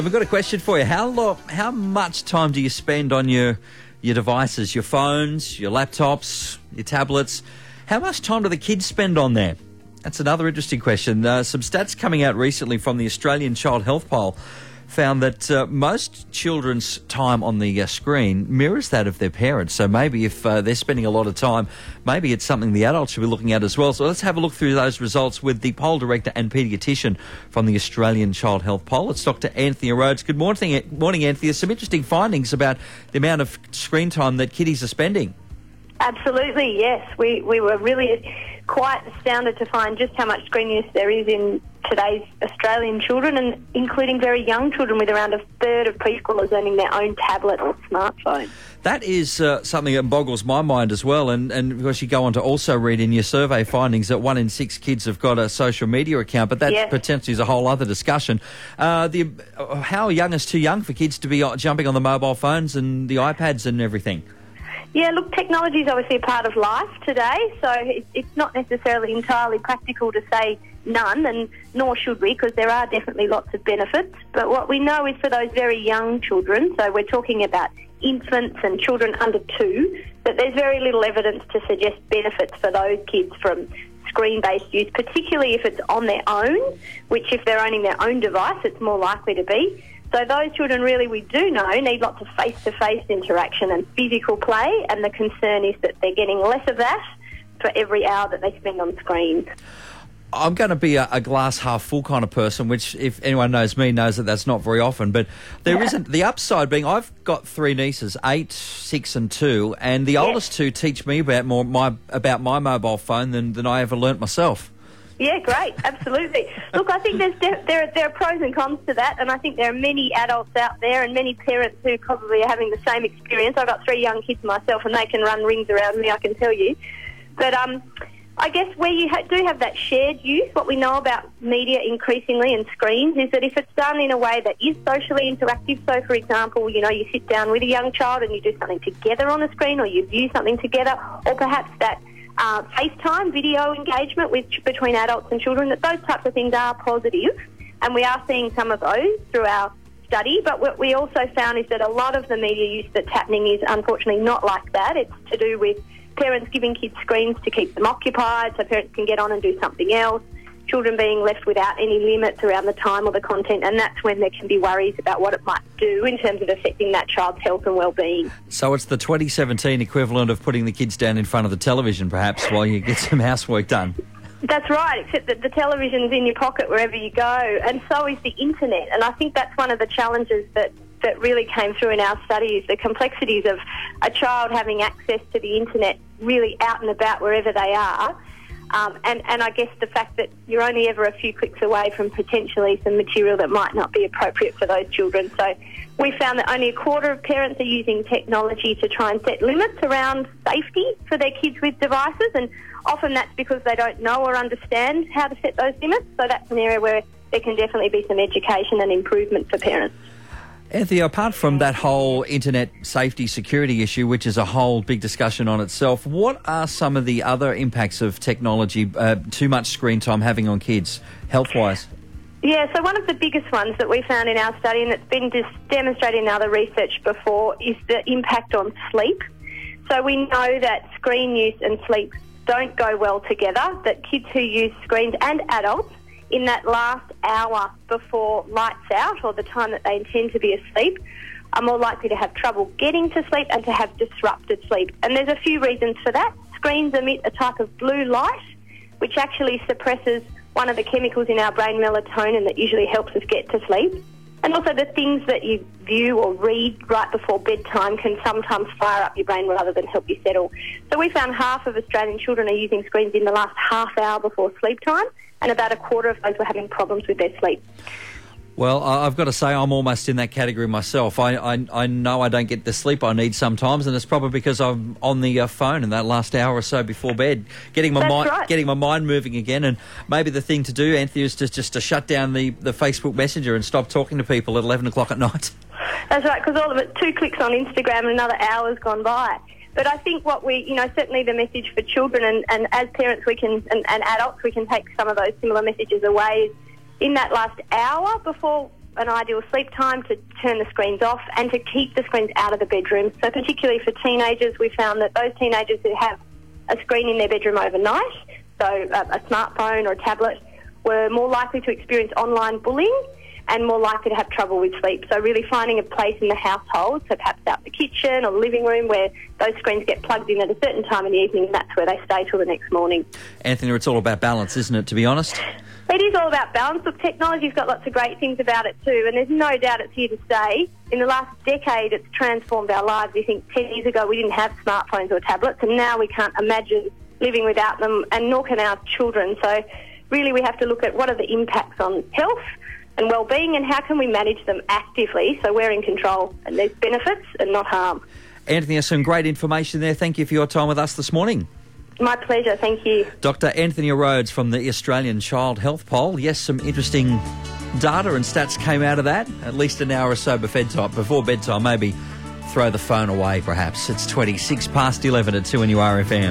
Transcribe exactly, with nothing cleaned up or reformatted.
We've got a question for you. How long, how much time do you spend on your your devices, your phones, your laptops, your tablets? How much time do the kids spend on there? That's another interesting question. Uh, some stats coming out recently from the Australian Child Health Poll found that uh, most children's time on the uh, screen mirrors that of their parents. So maybe if uh, they're spending a lot of time, maybe it's something the adults should be looking at as well. So let's have a look through those results with the poll director and paediatrician from the Australian Child Health Poll. It's Doctor Anthea Rhodes. Good morning, morning, Anthea. Some interesting findings about the amount of screen time that kiddies are spending. Absolutely, yes. We we were really quite astounded to find just how much screen use there is in today's Australian children, and including very young children, with around a third of preschoolers owning their own tablet or smartphone. That is uh, something that boggles my mind as well, and, and of course you go on to also read in your survey findings that one in six kids have got a social media account, but that yes. potentially is a whole other discussion. Uh, the uh, how young is too young for kids to be jumping on the mobile phones and the iPads and everything? Yeah, look, technology is obviously a part of life today, so it's not necessarily entirely practical to say none, and nor should we, because there are definitely lots of benefits. But what we know is for those very young children, so we're talking about infants and children under two, that there's very little evidence to suggest benefits for those kids from screen-based use, particularly if it's on their own, which if they're owning their own device, it's more likely to be. So those children really, we do know, need lots of face-to-face interaction and physical play, and the concern is that they're getting less of that for every hour that they spend on screens. I'm going to be a, a glass half full kind of person, which if anyone knows me knows that that's not very often, but there yeah. isn't. The upside being I've got three nieces, eight, six and two, and the yes. oldest two teach me about more my about my mobile phone than, than I ever learnt myself. Yeah, great, absolutely. Look, I think there's de- there, there are pros and cons to that, and I think there are many adults out there and many parents who probably are having the same experience. I've got three young kids myself, and they can run rings around me, I can tell you. But um, I guess where you ha- do have that shared use, what we know about media increasingly and screens is that if it's done in a way that is socially interactive, so for example, you know, you sit down with a young child and you do something together on a screen, or you view something together, or perhaps that Uh, FaceTime, video engagement with between adults and children, that those types of things are positive, and we are seeing some of those through our study. But what we also found is that a lot of the media use that's happening is unfortunately not like that. It's to do with parents giving kids screens to keep them occupied so parents can get on and do something else, children being left without any limits around the time or the content, and that's when there can be worries about what it might do in terms of affecting that child's health and well-being. So it's the twenty seventeen equivalent of putting the kids down in front of the television, perhaps, while you get some housework done. That's right, except that the television's in your pocket wherever you go, and so is the internet. And I think that's one of the challenges that, that really came through in our studies, the complexities of a child having access to the internet really out and about wherever they are. Um, and, and I guess the fact that you're only ever a few clicks away from potentially some material that might not be appropriate for those children. So we found that only a quarter of parents are using technology to try and set limits around safety for their kids with devices, and often that's because they don't know or understand how to set those limits. So that's an area where there can definitely be some education and improvement for parents. Anthea, apart from that whole internet safety security issue, which is a whole big discussion on itself, what are some of the other impacts of technology, uh, too much screen time having on kids, health-wise? Yeah, so one of the biggest ones that we found in our study, and it's been dis- demonstrated in other research before, is the impact on sleep. So we know that screen use and sleep don't go well together, that kids who use screens and adults in that last hour before lights out, or the time that they intend to be asleep, are more likely to have trouble getting to sleep and to have disrupted sleep. And there's a few reasons for that. Screens emit a type of blue light, which actually suppresses one of the chemicals in our brain, melatonin, that usually helps us get to sleep. And also the things that you view or read right before bedtime can sometimes fire up your brain rather than help you settle. So we found half of Australian children are using screens in the last half hour before sleep time, and about a quarter of those were having problems with their sleep. Well, I've got to say I'm almost in that category myself. I, I, I know I don't get the sleep I need sometimes, and it's probably because I'm on the uh, phone in that last hour or so before bed, getting my That's mind right. getting my mind moving again. And maybe the thing to do, Anthea, is just, just to shut down the, the Facebook Messenger and stop talking to people at eleven o'clock at night. That's right, because all of it, two clicks on Instagram and another hour's gone by. But I think what we, you know, certainly the message for children and, and as parents we can, and, and adults, we can take some of those similar messages away is in that last hour before an ideal sleep time, to turn the screens off and to keep the screens out of the bedroom. So particularly for teenagers, we found that those teenagers who have a screen in their bedroom overnight, so a, a smartphone or a tablet, were more likely to experience online bullying and more likely to have trouble with sleep. So really finding a place in the household, so perhaps out the kitchen or the living room, where those screens get plugged in at a certain time in the evening, and that's where they stay till the next morning. Anthony, it's all about balance, isn't it, to be honest? It is all about balance. Look, technology's got lots of great things about it too, and there's no doubt it's here to stay. In the last decade, it's transformed our lives. You think ten years ago we didn't have smartphones or tablets, and now we can't imagine living without them, and nor can our children. So really we have to look at what are the impacts on health and well-being, and how can we manage them actively so we're in control and there's benefits and not harm. Anthony, there's some great information there. Thank you for your time with us this morning. My pleasure, thank you. Doctor Anthony Rhodes from the Australian Child Health Poll. Yes, some interesting data and stats came out of that. At least an hour or so before bedtime, before bedtime maybe throw the phone away perhaps. It's twenty-six past eleven at two N U R F M.